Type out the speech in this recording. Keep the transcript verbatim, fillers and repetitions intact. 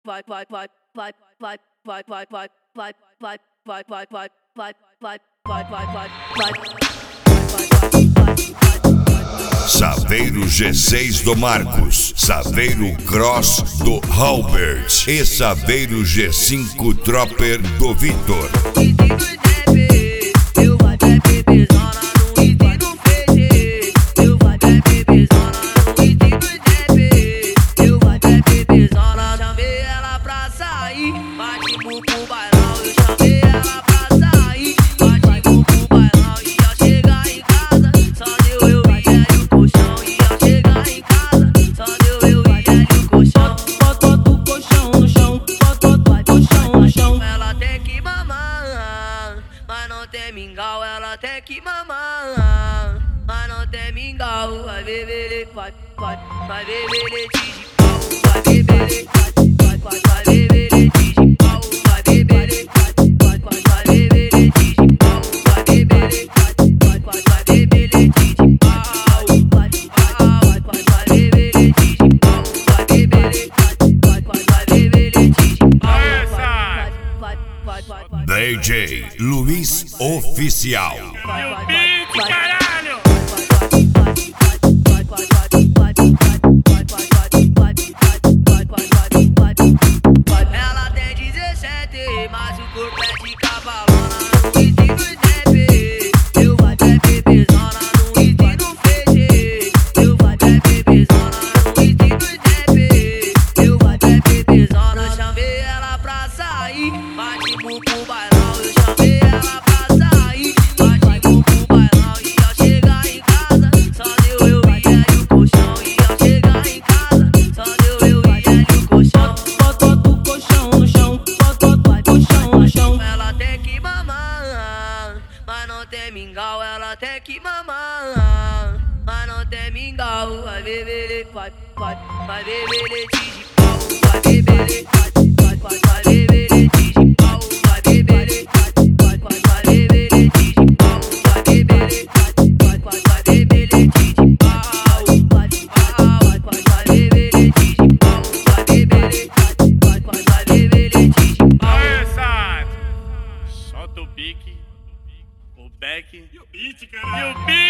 vai, vai, vai, vai, vai, vai, vai, vai, vai, vai, vai, vai, vai, vai, vai, vai, vai, vai, vai. Saveiro G seis do Marcos, Saveiro Cross do Halbert e Saveiro G cinco Tropper do Vitor. Mingau, ela tem que mamar, mas não tem mingau. Vai beber, vai, vai, vai beber de pau, vai beber, vai, vai, vai beber de pau, vai beber, vai, vai, vai beber de pau, vai beber, vai, vai, vai beber de pau, vai, vai, vai, vai beber de pau, vai beber, vai, vai, vai beber de pau. D J Luiz Oficial. Meu beat, caralho! Ela tem dezessete, mas o corpo é de cavalona. No ritmo deve, eu vai ter bebezona. No ritmo fede, eu vai ter bebezona. No ritmo deve, eu vai ter bebezona. Eu chamei ela pra sair, bate pro bailão. Eu chamei ela pra sair, bate pro bailão. E ao chegar em casa, só deu eu e ela e o colchão. E ao chegar em casa, só deu eu e ela e o colchão. Bota o colchão no chão, bota o colchão no chão. Ela tem que mamar, mas não tem mingau. Ela tem que mamar, mas não tem mingau. Vai beber, vai, vai, vai beber de pau, vai beber, vai, vai, vai beber de pau, vai beber, vai, vai, vai beber de pau, vai beber, vai, vai, vai beber de pau, vai, vai, vai, vai beber de pau, vai beber, vai, vai, vai beber de pau. Aê, Sato! Solta o pique, o back e o beat, caralho! E o beat!